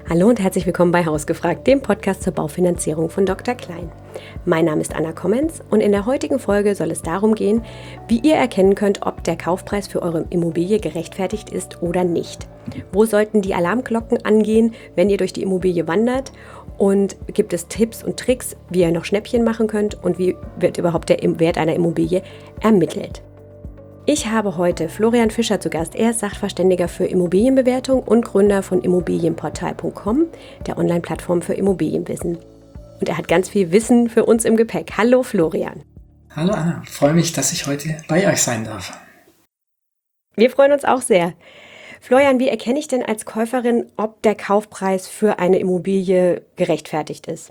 Hallo und herzlich willkommen bei Hausgefragt, dem Podcast zur Baufinanzierung von Dr. Klein. Mein Name ist Anna Kommens und in der heutigen Folge soll es darum gehen, wie ihr erkennen könnt, ob der Kaufpreis für eure Immobilie gerechtfertigt ist oder nicht. Wo sollten die Alarmglocken angehen, wenn ihr durch die Immobilie wandert? Und gibt es Tipps und Tricks, wie ihr noch Schnäppchen machen könnt und wie wird überhaupt der Wert einer Immobilie ermittelt? Ich habe heute Florian Fischer zu Gast. Er ist Sachverständiger für Immobilienbewertung und Gründer von Immobilienportal.com, der Online-Plattform für Immobilienwissen. Und er hat ganz viel Wissen für uns im Gepäck. Hallo Florian. Hallo Anna, ich freue mich, dass ich heute bei euch sein darf. Wir freuen uns auch sehr. Florian, wie erkenne ich denn als Käuferin, ob der Kaufpreis für eine Immobilie gerechtfertigt ist?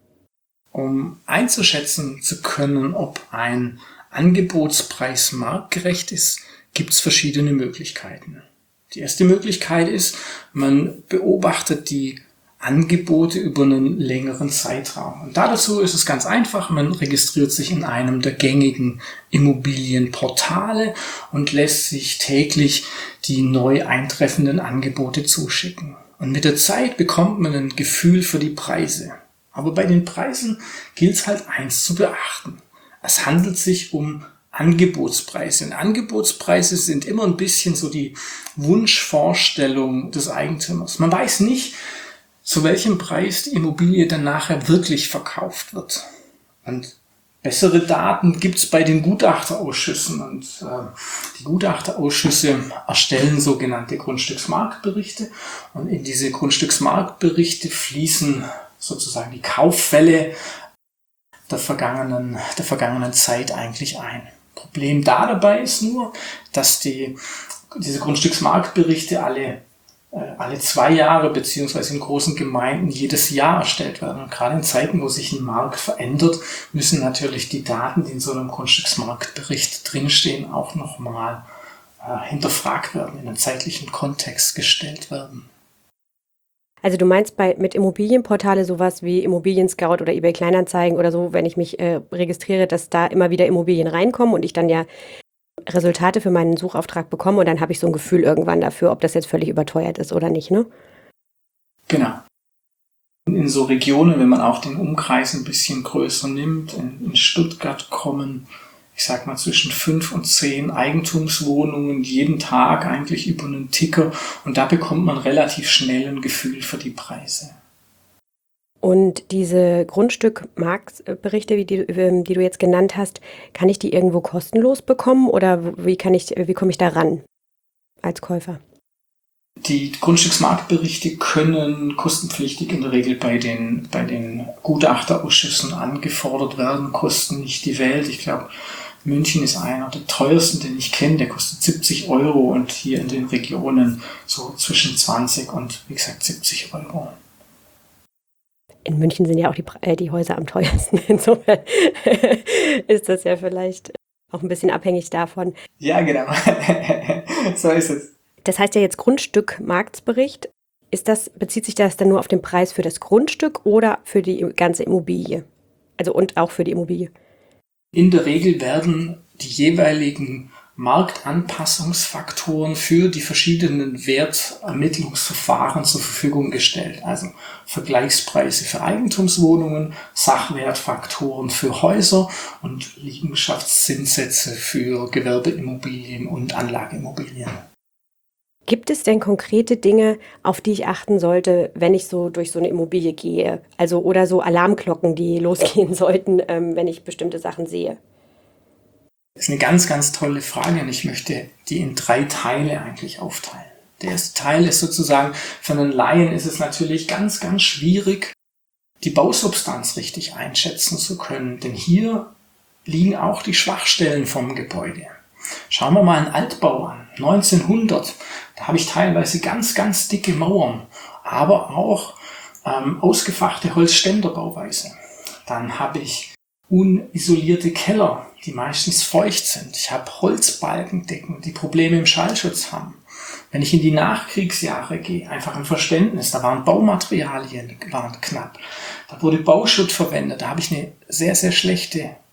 Um einzuschätzen zu können, ob ein Angebotspreis marktgerecht ist, gibt es verschiedene Möglichkeiten. Die erste Möglichkeit ist, man beobachtet die Angebote über einen längeren Zeitraum. Und dazu ist es ganz einfach, man registriert sich in einem der gängigen Immobilienportale und lässt sich täglich die neu eintreffenden Angebote zuschicken. Und mit der Zeit bekommt man ein Gefühl für die Preise. Aber bei den Preisen gilt es halt eins zu beachten. Es handelt sich um Angebotspreise. Und Angebotspreise sind immer ein bisschen so die Wunschvorstellung des Eigentümers. Man weiß nicht, zu welchem Preis die Immobilie dann nachher wirklich verkauft wird. Und bessere Daten gibt es bei den Gutachterausschüssen. Und die Gutachterausschüsse erstellen sogenannte Grundstücksmarktberichte. Und in diese Grundstücksmarktberichte fließen sozusagen die Kauffälle der vergangenen Zeit eigentlich ein. Problem dabei ist nur, dass diese Grundstücksmarktberichte alle 2 Jahre beziehungsweise in großen Gemeinden jedes Jahr erstellt werden. Und gerade in Zeiten, wo sich ein Markt verändert, müssen natürlich die Daten, die in so einem Grundstücksmarktbericht drinstehen, auch nochmal hinterfragt werden, in einen zeitlichen Kontext gestellt werden. Also du meinst mit Immobilienportale sowas wie Immobilien Scout oder eBay Kleinanzeigen oder so, wenn ich mich registriere, dass da immer wieder Immobilien reinkommen und ich dann ja Resultate für meinen Suchauftrag bekomme und dann habe ich so ein Gefühl irgendwann dafür, ob das jetzt völlig überteuert ist oder nicht, ne? Genau. In so Regionen, wenn man auch den Umkreis ein bisschen größer nimmt, in Stuttgart kommen, ich sag mal, zwischen 5 und 10 Eigentumswohnungen jeden Tag eigentlich über einen Ticker und da bekommt man relativ schnell ein Gefühl für die Preise. Und diese Grundstückmarktberichte, die du jetzt genannt hast, kann ich die irgendwo kostenlos bekommen oder wie komme ich da ran als Käufer? Die Grundstücksmarktberichte können kostenpflichtig in der Regel bei den Gutachterausschüssen angefordert werden, kosten nicht die Welt. Ich glaube, München ist einer der teuersten, den ich kenne, der kostet 70 Euro und hier in den Regionen so zwischen 20 und, wie gesagt, 70 Euro. In München sind ja auch die Häuser am teuersten. Insofern ist das ja vielleicht auch ein bisschen abhängig davon. Ja, genau. So ist es. Das heißt ja jetzt Grundstückmarktbericht. Bezieht sich das dann nur auf den Preis für das Grundstück oder für die ganze Immobilie? Also und auch für die Immobilie? In der Regel werden die jeweiligen Marktanpassungsfaktoren für die verschiedenen Wertermittlungsverfahren zur Verfügung gestellt. Also Vergleichspreise für Eigentumswohnungen, Sachwertfaktoren für Häuser und Liegenschaftszinssätze für Gewerbeimmobilien und Anlageimmobilien. Gibt es denn konkrete Dinge, auf die ich achten sollte, wenn ich so durch so eine Immobilie gehe? Also oder so Alarmglocken, die losgehen sollten, wenn ich bestimmte Sachen sehe? Das ist eine ganz, ganz tolle Frage und ich möchte die in 3 Teile eigentlich aufteilen. Der erste Teil ist sozusagen, für einen Laien ist es natürlich ganz, ganz schwierig, die Bausubstanz richtig einschätzen zu können, denn hier liegen auch die Schwachstellen vom Gebäude. Schauen wir mal einen Altbau an, 1900, da habe ich teilweise ganz, ganz dicke Mauern, aber auch ausgefachte Holzständerbauweise. Dann habe ich unisolierte Keller, die meistens feucht sind. Ich habe Holzbalkendecken, die Probleme im Schallschutz haben. Wenn ich in die Nachkriegsjahre gehe, einfach ein Verständnis, da waren Baumaterialien knapp, da wurde Bauschutt verwendet, da habe ich eine sehr, sehr schlechte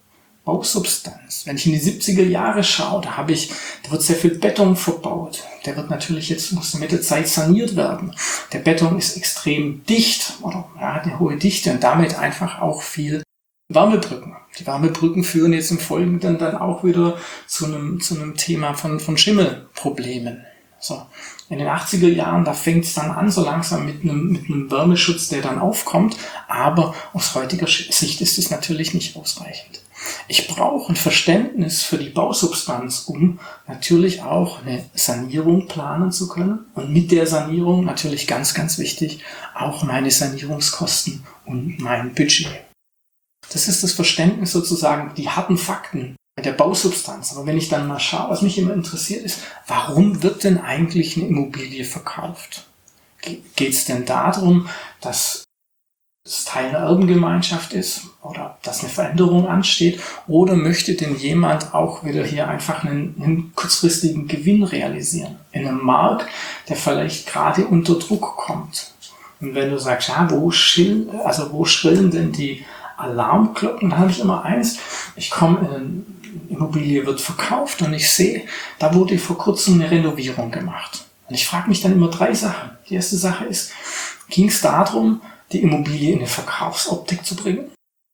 Bausubstanz. Wenn ich in die 70er Jahre schaue, da wird sehr viel Beton verbaut. Der wird natürlich muss mit der Zeit saniert werden. Der Beton ist extrem dicht oder hat eine hohe Dichte und damit einfach auch viel Wärmebrücken. Die Wärmebrücken führen jetzt im Folgenden dann auch wieder zu einem Thema von Schimmelproblemen. So. In den 80er Jahren, da fängt es dann an, so langsam mit einem Wärmeschutz, der dann aufkommt. Aber aus heutiger Sicht ist es natürlich nicht ausreichend. Ich brauche ein Verständnis für die Bausubstanz, um natürlich auch eine Sanierung planen zu können. Und mit der Sanierung natürlich ganz, ganz wichtig, auch meine Sanierungskosten und mein Budget. Das ist das Verständnis sozusagen, die harten Fakten der Bausubstanz. Aber wenn ich dann mal schaue, was mich immer interessiert ist, warum wird denn eigentlich eine Immobilie verkauft? Geht es denn darum, dass es Teil einer Erbengemeinschaft ist oder dass eine Veränderung ansteht? Oder möchte denn jemand auch wieder hier einfach einen kurzfristigen Gewinn realisieren? In einem Markt, der vielleicht gerade unter Druck kommt. Und wenn du sagst, ja, wo schrillen denn die Alarmglocken, da habe ich immer eins, ich komme in eine Immobilie, wird verkauft und ich sehe, da wurde vor kurzem eine Renovierung gemacht. Und ich frage mich dann immer 3 Sachen. Die erste Sache ist, ging es darum, die Immobilie in eine Verkaufsoptik zu bringen?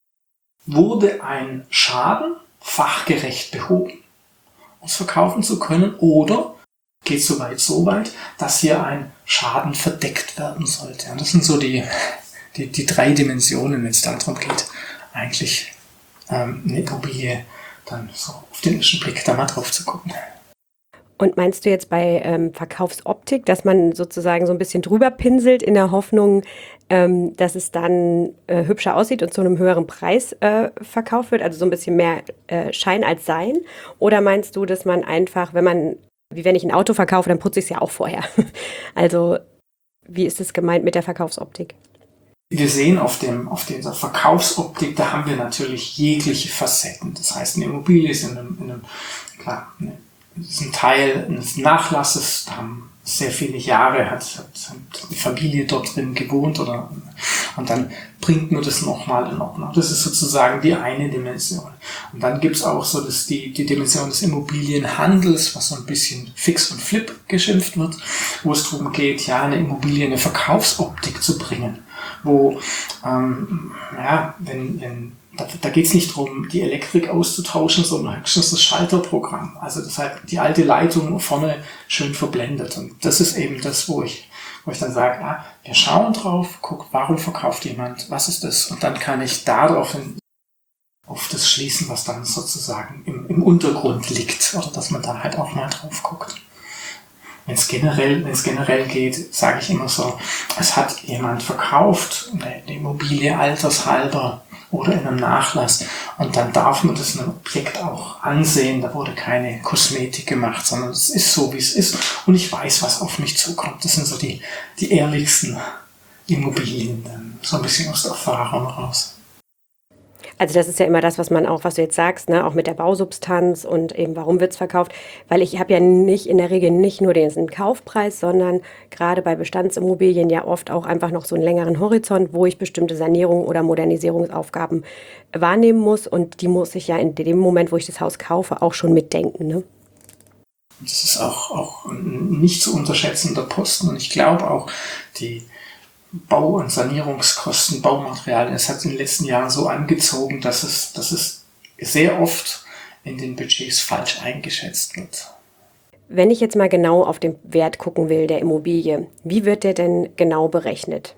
Wurde ein Schaden fachgerecht behoben, um es verkaufen zu können? Oder geht es so weit, dass hier ein Schaden verdeckt werden sollte? Und das sind so die 3 Dimensionen, wenn es darum geht, eigentlich eine Immobilie dann so auf den ersten Blick da mal drauf zu gucken. Und meinst du jetzt bei Verkaufsoptik, dass man sozusagen so ein bisschen drüber pinselt in der Hoffnung, dass es dann hübscher aussieht und zu einem höheren Preis verkauft wird, also so ein bisschen mehr Schein als Sein? Oder meinst du, dass man einfach, wie wenn ich ein Auto verkaufe, dann putze ich es ja auch vorher? Also wie ist es gemeint mit der Verkaufsoptik? Wir sehen auf dieser Verkaufsoptik, da haben wir natürlich jegliche Facetten. Das heißt, eine Immobilie ist ist ein Teil eines Nachlasses, da haben sehr viele Jahre hat die Familie dort drin gewohnt und dann bringt man das nochmal in Ordnung. Das ist sozusagen die eine Dimension. Und dann gibt's auch so die Dimension des Immobilienhandels, was so ein bisschen Fix und Flip geschimpft wird, wo es darum geht, ja, eine Immobilie in eine Verkaufsoptik zu bringen. Wo, da geht es nicht darum, die Elektrik auszutauschen, sondern höchstens das Schalterprogramm. Also das heißt, die alte Leitung vorne schön verblendet. Und das ist eben das, wo ich dann sage, wir schauen drauf, guck, warum verkauft jemand, was ist das? Und dann kann ich daraufhin auf das schließen, was dann sozusagen im Untergrund liegt. Oder dass man da halt auch mal drauf guckt. Wenn es generell geht, sage ich immer so, es hat jemand verkauft, eine Immobilie altershalber oder in einem Nachlass und dann darf man das in einem Objekt auch ansehen, da wurde keine Kosmetik gemacht, sondern es ist so, wie es ist und ich weiß, was auf mich zukommt. Das sind so die ehrlichsten Immobilien, dann so ein bisschen aus der Erfahrung raus. Also das ist ja immer das, was du jetzt sagst, ne, auch mit der Bausubstanz und eben warum wird's verkauft, weil ich habe ja in der Regel nicht nur den Kaufpreis, sondern gerade bei Bestandsimmobilien ja oft auch einfach noch so einen längeren Horizont, wo ich bestimmte Sanierungen oder Modernisierungsaufgaben wahrnehmen muss und die muss ich ja in dem Moment, wo ich das Haus kaufe, auch schon mitdenken, ne? Das ist auch ein nicht zu unterschätzender Posten und ich glaube auch, die Bau- und Sanierungskosten, Baumaterialien, es hat in den letzten Jahren so angezogen, dass es sehr oft in den Budgets falsch eingeschätzt wird. Wenn ich jetzt mal genau auf den Wert gucken will der Immobilie, wie wird der denn genau berechnet?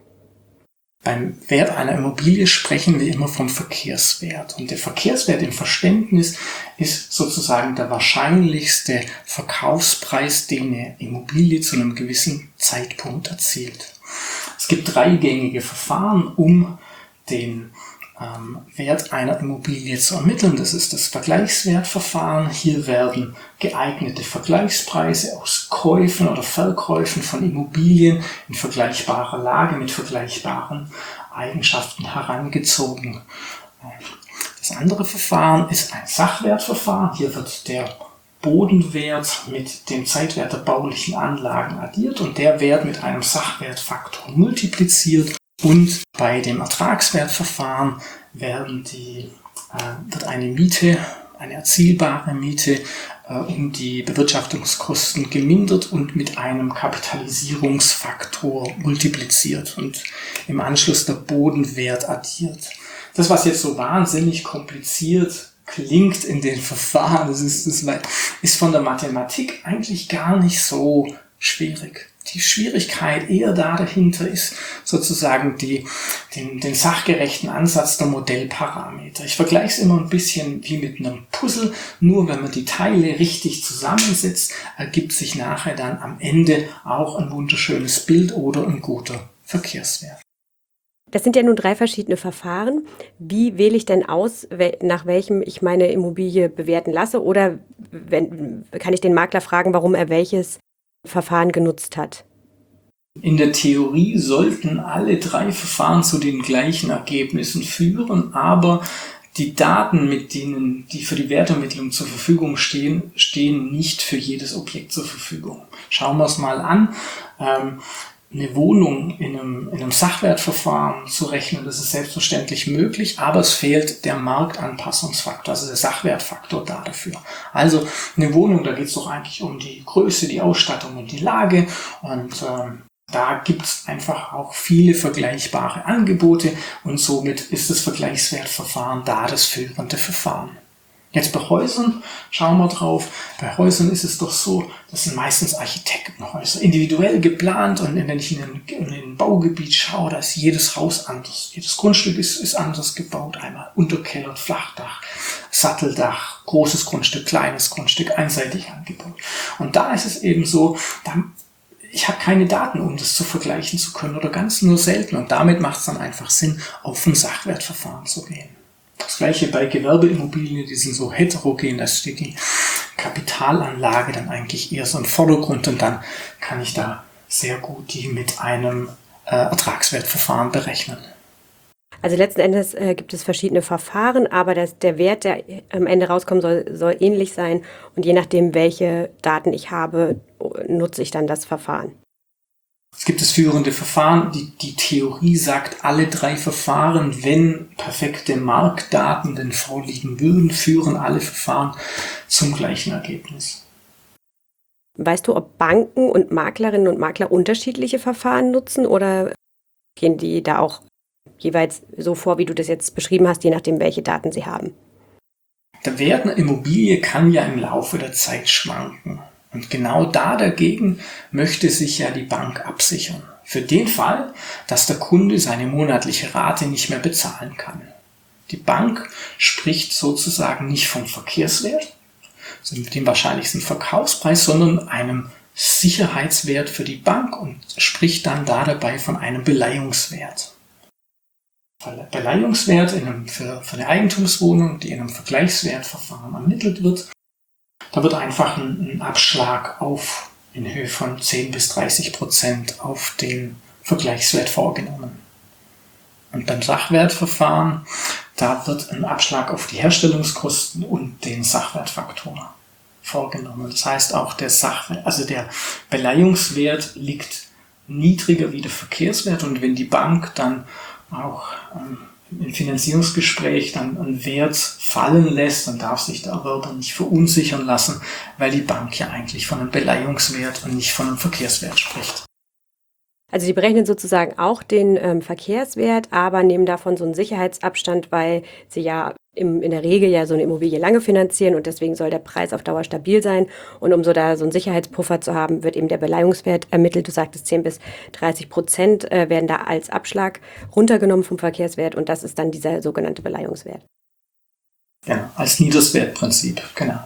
Beim Wert einer Immobilie sprechen wir immer vom Verkehrswert. Und der Verkehrswert im Verständnis ist sozusagen der wahrscheinlichste Verkaufspreis, den eine Immobilie zu einem gewissen Zeitpunkt erzielt. Es gibt 3 gängige Verfahren, um den Wert einer Immobilie zu ermitteln. Das ist das Vergleichswertverfahren. Hier werden geeignete Vergleichspreise aus Käufen oder Verkäufen von Immobilien in vergleichbarer Lage mit vergleichbaren Eigenschaften herangezogen. Das andere Verfahren ist ein Sachwertverfahren. Hier wird der Bodenwert mit dem Zeitwert der baulichen Anlagen addiert und der Wert mit einem Sachwertfaktor multipliziert. Und bei dem Ertragswertverfahren werden die wird eine Miete, eine erzielbare Miete, um die Bewirtschaftungskosten gemindert und mit einem Kapitalisierungsfaktor multipliziert und im Anschluss der Bodenwert addiert. Das, was jetzt so wahnsinnig kompliziert klingt in den Verfahren, das ist von der Mathematik eigentlich gar nicht so schwierig. Die Schwierigkeit eher dahinter ist sozusagen den sachgerechten Ansatz der Modellparameter. Ich vergleiche es immer ein bisschen wie mit einem Puzzle. Nur wenn man die Teile richtig zusammensetzt, ergibt sich nachher dann am Ende auch ein wunderschönes Bild oder ein guter Verkehrswert. Das sind ja nun 3 verschiedene Verfahren. Wie wähle ich denn aus, nach welchem ich meine Immobilie bewerten lasse? Oder kann ich den Makler fragen, warum er welches Verfahren genutzt hat? In der Theorie sollten alle 3 Verfahren zu den gleichen Ergebnissen führen, aber die Daten, die für die Wertermittlung zur Verfügung stehen, stehen nicht für jedes Objekt zur Verfügung. Schauen wir es mal an. Eine Wohnung in einem Sachwertverfahren zu rechnen, das ist selbstverständlich möglich, aber es fehlt der Marktanpassungsfaktor, also der Sachwertfaktor dafür. Also eine Wohnung, da geht es doch eigentlich um die Größe, die Ausstattung und die Lage, und da gibt es einfach auch viele vergleichbare Angebote, und somit ist das Vergleichswertverfahren da das führende Verfahren. Jetzt bei Häusern schauen wir drauf. Bei Häusern ist es doch so, das sind meistens Architektenhäuser, individuell geplant, und wenn ich in ein Baugebiet schaue, da ist jedes Haus anders. Jedes Grundstück ist anders gebaut. Einmal Unterkeller, Flachdach, Satteldach, großes Grundstück, kleines Grundstück, einseitig angebaut. Und da ist es eben so, ich habe keine Daten, um das zu vergleichen zu können, oder ganz nur selten. Und damit macht es dann einfach Sinn, auf ein Sachwertverfahren zu gehen. Das gleiche bei Gewerbeimmobilien, die sind so heterogen, da steht die Kapitalanlage dann eigentlich eher so im Vordergrund, und dann kann ich da sehr gut die mit einem Ertragswertverfahren berechnen. Also letzten Endes gibt es verschiedene Verfahren, aber der Wert, der am Ende rauskommen soll ähnlich sein, und je nachdem, welche Daten ich habe, nutze ich dann das Verfahren. Es gibt das führende Verfahren. Die Theorie sagt, alle 3 Verfahren, wenn perfekte Marktdaten denn vorliegen würden, führen alle Verfahren zum gleichen Ergebnis. Weißt du, ob Banken und Maklerinnen und Makler unterschiedliche Verfahren nutzen, oder gehen die da auch jeweils so vor, wie du das jetzt beschrieben hast, je nachdem, welche Daten sie haben? Der Wert einer Immobilie kann ja im Laufe der Zeit schwanken. Und genau da dagegen möchte sich ja die Bank absichern. Für den Fall, dass der Kunde seine monatliche Rate nicht mehr bezahlen kann. Die Bank spricht sozusagen nicht vom Verkehrswert, also dem wahrscheinlichsten Verkaufspreis, sondern einem Sicherheitswert für die Bank, und spricht dann dabei von einem Beleihungswert. Der Beleihungswert für eine Eigentumswohnung, die in einem Vergleichswertverfahren ermittelt wird, da wird einfach ein Abschlag in Höhe von 10-30% auf den Vergleichswert vorgenommen. Und beim Sachwertverfahren, da wird ein Abschlag auf die Herstellungskosten und den Sachwertfaktor vorgenommen. Das heißt, auch der Beleihungswert liegt niedriger wie der Verkehrswert, und wenn die Bank dann auch im Finanzierungsgespräch dann einen Wert fallen lässt, dann darf sich der Erwerber nicht verunsichern lassen, weil die Bank ja eigentlich von einem Beleihungswert und nicht von einem Verkehrswert spricht. Also die berechnen sozusagen auch den Verkehrswert, aber nehmen davon so einen Sicherheitsabstand, weil sie ja in der Regel ja so eine Immobilie lange finanzieren, und deswegen soll der Preis auf Dauer stabil sein. Und um so da so einen Sicherheitspuffer zu haben, wird eben der Beleihungswert ermittelt. Du sagtest, 10-30% werden da als Abschlag runtergenommen vom Verkehrswert, und das ist dann dieser sogenannte Beleihungswert. Ja, als Niederswertprinzip, genau.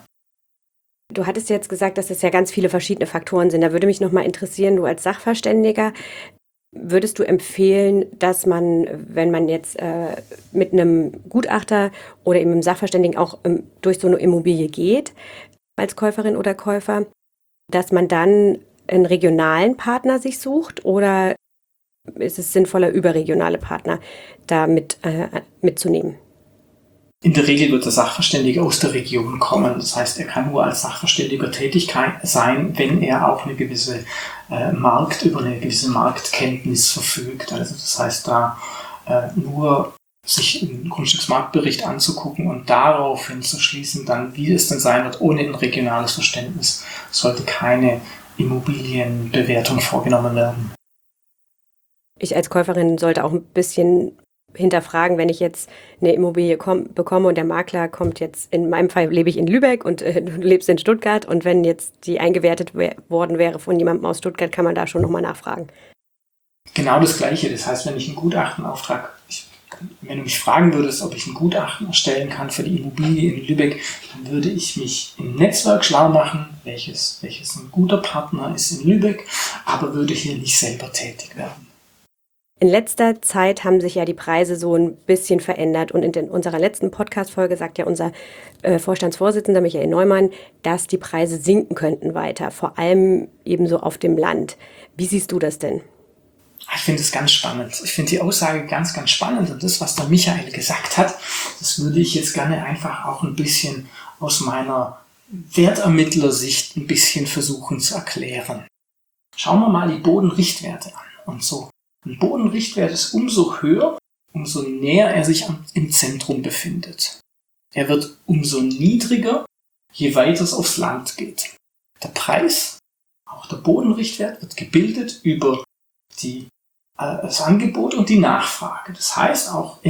Du hattest jetzt gesagt, dass es ja ganz viele verschiedene Faktoren sind. Da würde mich nochmal interessieren, du als Sachverständiger, würdest du empfehlen, dass man, wenn man jetzt mit einem Gutachter oder eben einem Sachverständigen auch durch so eine Immobilie geht, als Käuferin oder Käufer, dass man dann einen regionalen Partner sich sucht, oder ist es sinnvoller, überregionale Partner da mitzunehmen? In der Regel wird der Sachverständige aus der Region kommen. Das heißt, er kann nur als Sachverständiger tätig sein, wenn er auch über eine gewisse Marktkenntnis verfügt. Also das heißt, da nur sich einen Grundstücksmarktbericht anzugucken und daraufhin zu schließen, dann wie es denn sein wird, ohne ein regionales Verständnis, sollte keine Immobilienbewertung vorgenommen werden. Ich als Käuferin sollte auch ein bisschen hinterfragen, wenn ich jetzt eine Immobilie bekomme und der Makler kommt jetzt, in meinem Fall lebe ich in Lübeck und du lebst in Stuttgart, und wenn jetzt die eingewertet worden wäre von jemandem aus Stuttgart, kann man da schon nochmal nachfragen. Genau das Gleiche. Das heißt, wenn ich einen Gutachtenauftrag, wenn du mich fragen würdest, ob ich ein Gutachten erstellen kann für die Immobilie in Lübeck, dann würde ich mich im Netzwerk schlau machen, welches ein guter Partner ist in Lübeck, aber würde hier nicht selber tätig werden. In letzter Zeit haben sich ja die Preise so ein bisschen verändert, und in unserer letzten Podcast-Folge sagt ja unser Vorstandsvorsitzender Michael Neumann, dass die Preise sinken könnten weiter, vor allem ebenso auf dem Land. Wie siehst du das denn? Ich finde es ganz spannend. Ich finde die Aussage ganz, ganz spannend, und das, was der Michael gesagt hat, das würde ich jetzt gerne einfach auch ein bisschen aus meiner Wertermittlersicht ein bisschen versuchen zu erklären. Schauen wir mal die Bodenrichtwerte an. Und so ein Bodenrichtwert ist umso höher, umso näher er sich im Zentrum befindet. Er wird umso niedriger, je weiter es aufs Land geht. Der Preis, auch der Bodenrichtwert, wird gebildet über das Angebot und die Nachfrage. Das heißt,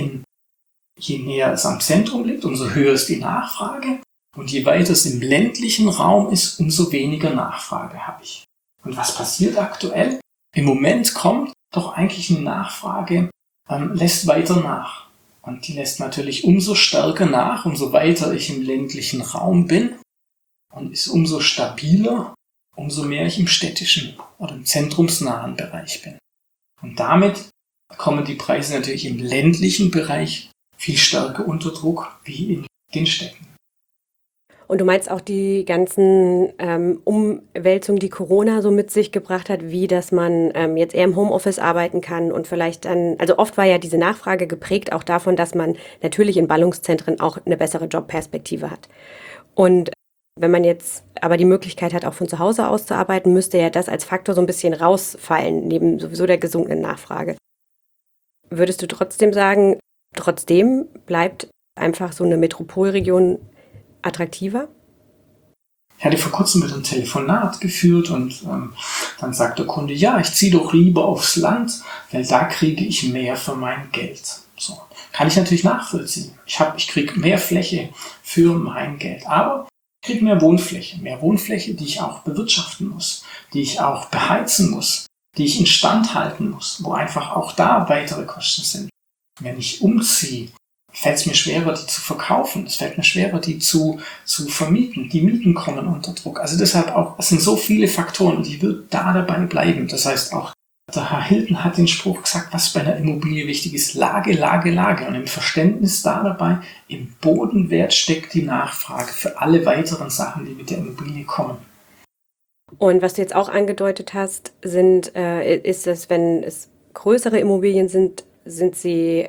je näher es am Zentrum liegt, umso höher ist die Nachfrage, und je weiter es im ländlichen Raum ist, umso weniger Nachfrage habe ich. Und was passiert aktuell? Im Moment kommt doch eigentlich eine Nachfrage, lässt weiter nach. Und die lässt natürlich umso stärker nach, umso weiter ich im ländlichen Raum bin, und ist umso stabiler, umso mehr ich im städtischen oder im zentrumsnahen Bereich bin. Und damit kommen die Preise natürlich im ländlichen Bereich viel stärker unter Druck wie in den Städten. Und du meinst auch die ganzen Umwälzungen, die Corona so mit sich gebracht hat, wie dass man jetzt eher im Homeoffice arbeiten kann und vielleicht dann, also oft war ja diese Nachfrage geprägt auch davon, dass man natürlich in Ballungszentren auch eine bessere Jobperspektive hat. Und wenn man jetzt aber die Möglichkeit hat, auch von zu Hause aus zu arbeiten, müsste ja das als Faktor so ein bisschen rausfallen, neben sowieso der gesunkenen Nachfrage. Würdest du trotzdem sagen, trotzdem bleibt einfach so eine Metropolregion attraktiver? Ich hatte vor kurzem wieder ein Telefonat geführt, und dann sagt der Kunde, ja, ich ziehe doch lieber aufs Land, weil da kriege ich mehr für mein Geld. So, kann ich natürlich nachvollziehen. Ich kriege mehr Fläche für mein Geld, aber ich kriege mehr Wohnfläche, die ich auch bewirtschaften muss, die ich auch beheizen muss, die ich instand halten muss, wo einfach auch da weitere Kosten sind. Wenn ich umziehe, fällt es mir schwerer, die zu verkaufen. Es fällt mir schwerer, die zu vermieten. Die Mieten kommen unter Druck. Also deshalb auch, es sind so viele Faktoren, und ich würde da dabei bleiben. Das heißt auch, der Herr Hilton hat den Spruch gesagt, was bei einer Immobilie wichtig ist: Lage, Lage, Lage. Und im Verständnis da dabei, im Bodenwert steckt die Nachfrage für alle weiteren Sachen, die mit der Immobilie kommen. Und was du jetzt auch angedeutet hast, ist es, wenn es größere Immobilien sind sie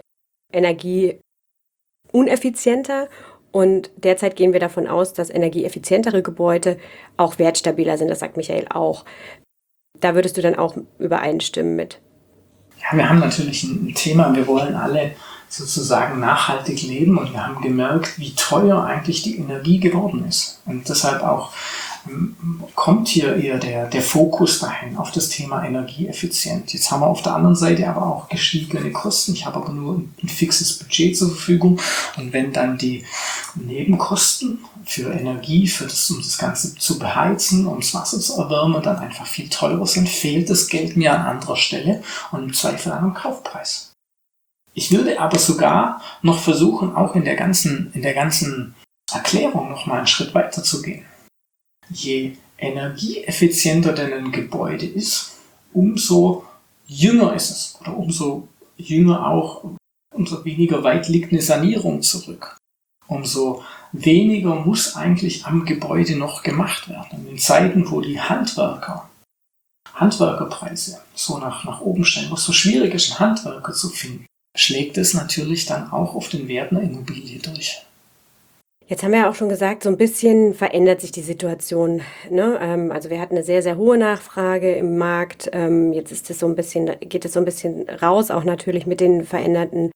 energieuneffizienter, und derzeit gehen wir davon aus, dass energieeffizientere Gebäude auch wertstabiler sind, das sagt Michael auch. Da würdest du dann auch übereinstimmen mit? Ja, wir haben natürlich ein Thema, wir wollen alle sozusagen nachhaltig leben, und wir haben gemerkt, wie teuer eigentlich die Energie geworden ist. Und deshalb auch kommt hier eher der Fokus dahin auf das Thema Energieeffizient. Jetzt haben wir auf der anderen Seite aber auch gestiegene Kosten. Ich habe aber nur ein fixes Budget zur Verfügung. Und wenn dann die Nebenkosten für Energie, um das Ganze zu beheizen, um das Wasser zu erwärmen, dann einfach viel teurer sind, fehlt das Geld mir an anderer Stelle und im Zweifel an einem Kaufpreis. Ich würde aber sogar noch versuchen, auch in der ganzen Erklärung noch mal einen Schritt weiter zu gehen. Je energieeffizienter denn ein Gebäude ist, umso jünger ist es, oder umso jünger auch, umso weniger weit liegt eine Sanierung zurück. Umso weniger muss eigentlich am Gebäude noch gemacht werden. In Zeiten, wo die Handwerkerpreise so nach oben steigen, wo es so schwierig ist, einen Handwerker zu finden, schlägt es natürlich dann auch auf den Wert einer Immobilie durch. Jetzt haben wir ja auch schon gesagt, so ein bisschen verändert sich die Situation, ne? Also wir hatten eine sehr, sehr hohe Nachfrage im Markt. Jetzt geht es so ein bisschen raus, auch natürlich mit den veränderten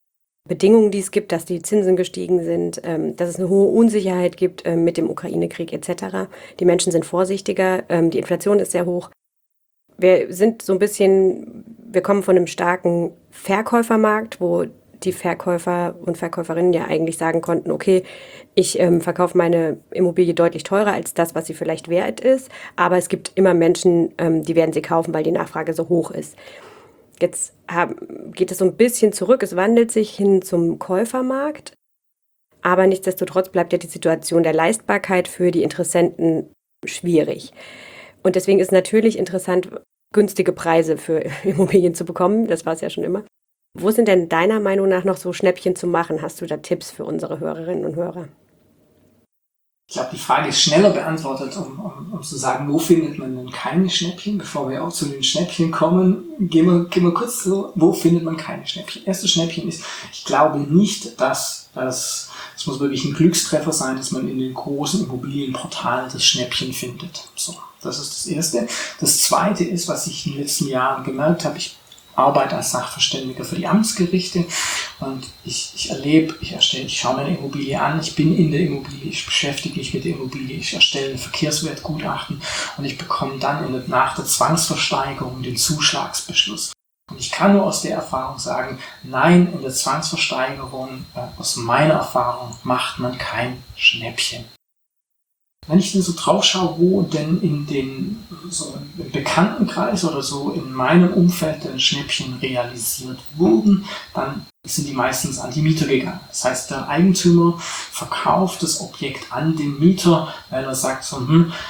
Bedingungen, die es gibt, dass die Zinsen gestiegen sind, dass es eine hohe Unsicherheit gibt mit dem Ukraine-Krieg etc. Die Menschen sind vorsichtiger, die Inflation ist sehr hoch. Wir kommen von einem starken Verkäufermarkt, wo die Verkäufer und Verkäuferinnen ja eigentlich sagen konnten, okay, ich verkaufe meine Immobilie deutlich teurer als das, was sie vielleicht wert ist, aber es gibt immer Menschen, die werden sie kaufen, weil die Nachfrage so hoch ist. Jetzt geht es so ein bisschen zurück, es wandelt sich hin zum Käufermarkt, aber nichtsdestotrotz bleibt ja die Situation der Leistbarkeit für die Interessenten schwierig. Und deswegen ist natürlich interessant, günstige Preise für Immobilien zu bekommen, das war es ja schon immer. Wo sind denn deiner Meinung nach noch so Schnäppchen zu machen? Hast du da Tipps für unsere Hörerinnen und Hörer? Ich glaube, die Frage ist schneller beantwortet, um zu sagen, wo findet man denn keine Schnäppchen? Bevor wir auch zu den Schnäppchen kommen, gehen wir kurz so, wo findet man keine Schnäppchen? Erstes Schnäppchen ist, ich glaube nicht, dass es muss wirklich ein Glückstreffer sein, dass man in den großen Immobilienportalen das Schnäppchen findet. So, das ist das Erste. Das Zweite ist, was ich in den letzten Jahren gemerkt habe, ich arbeite als Sachverständiger für die Amtsgerichte und ich schaue mir eine Immobilie an, ich bin in der Immobilie, ich beschäftige mich mit der Immobilie, ich erstelle ein Verkehrswertgutachten und ich bekomme dann nach der Zwangsversteigerung den Zuschlagsbeschluss. Und ich kann nur aus der Erfahrung sagen, nein, in der Zwangsversteigerung, aus meiner Erfahrung, macht man kein Schnäppchen. Wenn ich denn so drauf schaue, wo denn im Bekanntenkreis oder so in meinem Umfeld denn Schnäppchen realisiert wurden, dann sind die meistens an die Mieter gegangen. Das heißt, der Eigentümer verkauft das Objekt an den Mieter, weil er sagt so,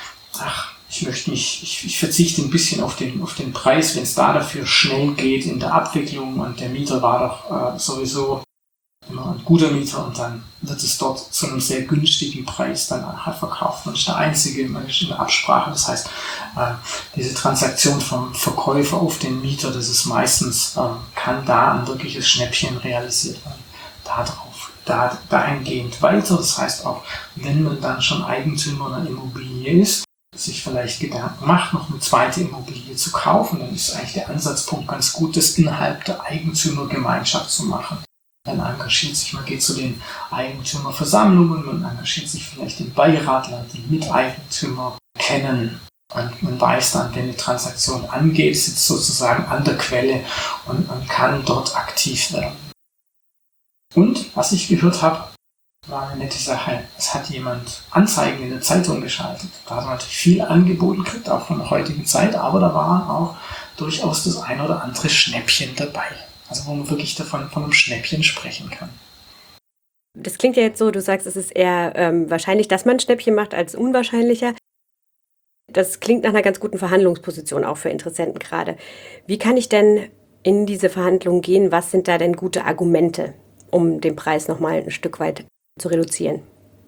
ich verzichte ein bisschen auf den Preis, wenn es da dafür schnell geht in der Abwicklung und der Mieter war doch sowieso immer ein guter Mieter und dann wird es dort zu einem sehr günstigen Preis dann halt verkauft. Man ist der Einzige, man ist in der Absprache. Das heißt, diese Transaktion vom Verkäufer auf den Mieter, das ist meistens, kann da ein wirkliches Schnäppchen realisiert werden. Dahingehend weiter. Das heißt auch, wenn man dann schon Eigentümer einer Immobilie ist, sich vielleicht Gedanken macht, noch eine zweite Immobilie zu kaufen, dann ist eigentlich der Ansatzpunkt ganz gut, das innerhalb der Eigentümergemeinschaft zu machen. Man engagiert sich, man geht zu den Eigentümerversammlungen, man engagiert sich vielleicht im Beirat, lernt die Miteigentümer kennen und man weiß dann, wenn eine Transaktion angeht, sitzt sozusagen an der Quelle und man kann dort aktiv werden. Und was ich gehört habe, war eine nette Sache. Es hat jemand Anzeigen in der Zeitung geschaltet. Da hat man natürlich viel angeboten gekriegt, auch von der heutigen Zeit, aber da waren auch durchaus das ein oder andere Schnäppchen dabei. Also wo man wirklich von einem Schnäppchen sprechen kann. Das klingt ja jetzt so, du sagst, es ist eher wahrscheinlich, dass man ein Schnäppchen macht, als unwahrscheinlicher. Das klingt nach einer ganz guten Verhandlungsposition auch für Interessenten gerade. Wie kann ich denn in diese Verhandlungen gehen? Was sind da denn gute Argumente, um den Preis nochmal ein Stück weit zu reduzieren?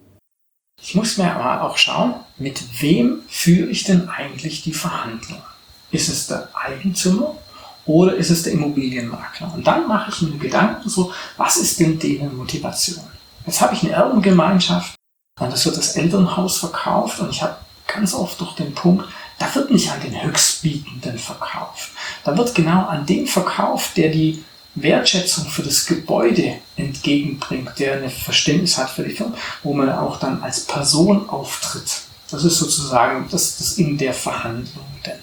Ich muss mir aber auch schauen, mit wem führe ich denn eigentlich die Verhandlung? Ist es der Eigentümer? Oder ist es der Immobilienmakler? Und dann mache ich mir Gedanken so, was ist denn deren Motivation? Jetzt habe ich eine Erbengemeinschaft und es wird das Elternhaus verkauft und ich habe ganz oft doch den Punkt, da wird nicht an den Höchstbietenden verkauft. Da wird genau an den verkauft, der die Wertschätzung für das Gebäude entgegenbringt, der ein Verständnis hat für die Firma, wo man auch dann als Person auftritt. Das ist sozusagen das in der Verhandlung denn.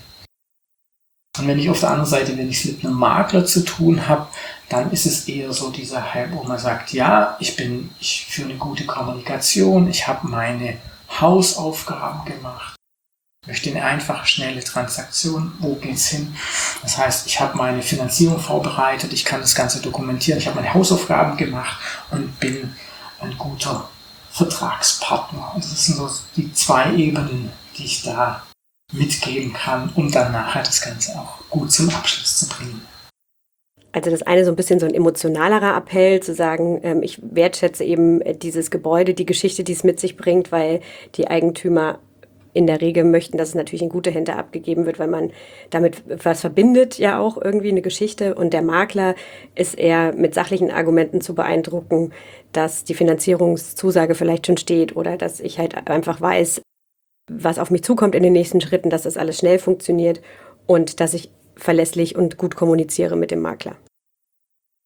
Und wenn ich auf der anderen Seite, wenn ich es mit einem Makler zu tun habe, dann ist es eher so dieser Hype, wo man sagt, ja, ich führe eine gute Kommunikation, ich habe meine Hausaufgaben gemacht, möchte eine einfache, schnelle Transaktion, wo geht's hin? Das heißt, ich habe meine Finanzierung vorbereitet, ich kann das Ganze dokumentieren, ich habe meine Hausaufgaben gemacht und bin ein guter Vertragspartner. Und das sind so die zwei Ebenen, die ich da mitgeben kann, um dann nachher das Ganze auch gut zum Abschluss zu bringen. Also das eine so ein bisschen so ein emotionalerer Appell, zu sagen, ich wertschätze eben dieses Gebäude, die Geschichte, die es mit sich bringt, weil die Eigentümer in der Regel möchten, dass es natürlich in gute Hände abgegeben wird, weil man damit was verbindet, ja auch irgendwie eine Geschichte. Und der Makler ist eher mit sachlichen Argumenten zu beeindrucken, dass die Finanzierungszusage vielleicht schon steht oder dass ich halt einfach weiß, was auf mich zukommt in den nächsten Schritten, dass das alles schnell funktioniert und dass ich verlässlich und gut kommuniziere mit dem Makler.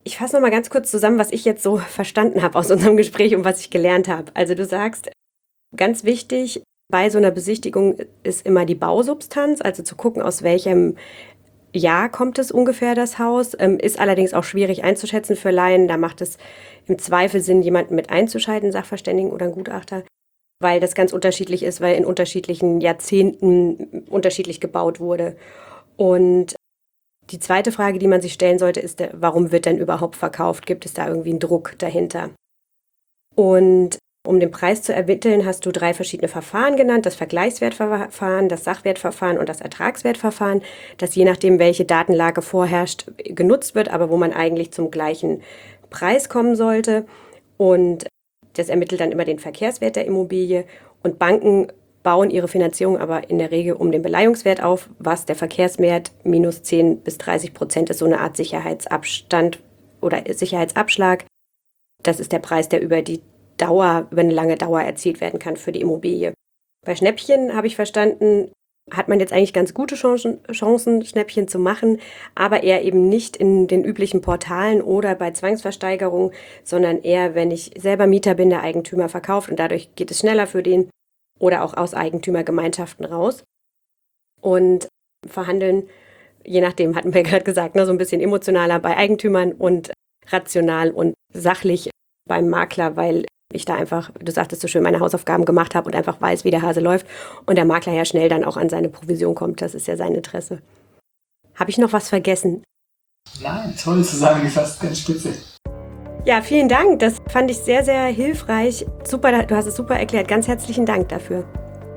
Ich fasse nochmal ganz kurz zusammen, was ich jetzt so verstanden habe aus unserem Gespräch und was ich gelernt habe. Also du sagst, ganz wichtig bei so einer Besichtigung ist immer die Bausubstanz, also zu gucken, aus welchem Jahr kommt es ungefähr, das Haus. Ist allerdings auch schwierig einzuschätzen für Laien. Da macht es im Zweifel Sinn, jemanden mit einzuschalten, Sachverständigen oder einen Gutachter, weil das ganz unterschiedlich ist, weil in unterschiedlichen Jahrzehnten unterschiedlich gebaut wurde. Und die zweite Frage, die man sich stellen sollte, ist, warum wird denn überhaupt verkauft? Gibt es da irgendwie einen Druck dahinter? Und um den Preis zu ermitteln, hast du 3 verschiedene Verfahren genannt, das Vergleichswertverfahren, das Sachwertverfahren und das Ertragswertverfahren, das je nachdem, welche Datenlage vorherrscht, genutzt wird, aber wo man eigentlich zum gleichen Preis kommen sollte. Und das ermittelt dann immer den Verkehrswert der Immobilie. Und Banken bauen ihre Finanzierung aber in der Regel um den Beleihungswert auf, was der Verkehrswert minus 10-30% ist, so eine Art Sicherheitsabstand oder Sicherheitsabschlag. Das ist der Preis, der über eine lange Dauer erzielt werden kann für die Immobilie. Bei Schnäppchen, habe ich verstanden, hat man jetzt eigentlich ganz gute Chancen, Schnäppchen zu machen, aber eher eben nicht in den üblichen Portalen oder bei Zwangsversteigerung, sondern eher, wenn ich selber Mieter bin, der Eigentümer verkauft und dadurch geht es schneller für den oder auch aus Eigentümergemeinschaften raus. Und verhandeln, je nachdem, hatten wir gerade gesagt, so ein bisschen emotionaler bei Eigentümern und rational und sachlich beim Makler, weil ich da einfach, du sagtest so schön, meine Hausaufgaben gemacht habe und einfach weiß, wie der Hase läuft und der Makler ja schnell dann auch an seine Provision kommt. Das ist ja sein Interesse. Habe ich noch was vergessen? Nein, toll zusammengefasst, ganz spitze. Ja, vielen Dank. Das fand ich sehr, sehr hilfreich. Super, du hast es super erklärt. Ganz herzlichen Dank dafür.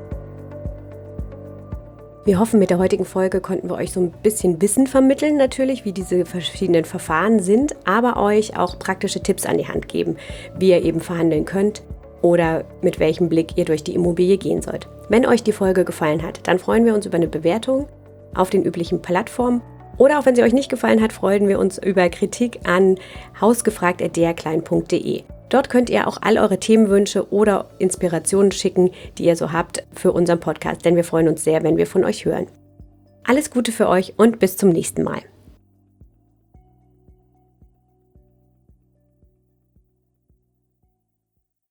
Wir hoffen, mit der heutigen Folge konnten wir euch so ein bisschen Wissen vermitteln, natürlich, wie diese verschiedenen Verfahren sind, aber euch auch praktische Tipps an die Hand geben, wie ihr eben verhandeln könnt oder mit welchem Blick ihr durch die Immobilie gehen sollt. Wenn euch die Folge gefallen hat, dann freuen wir uns über eine Bewertung auf den üblichen Plattformen. Oder auch wenn sie euch nicht gefallen hat, freuen wir uns über Kritik an hausgefragt@derklein.de. Dort könnt ihr auch all eure Themenwünsche oder Inspirationen schicken, die ihr so habt für unseren Podcast, denn wir freuen uns sehr, wenn wir von euch hören. Alles Gute für euch und bis zum nächsten Mal.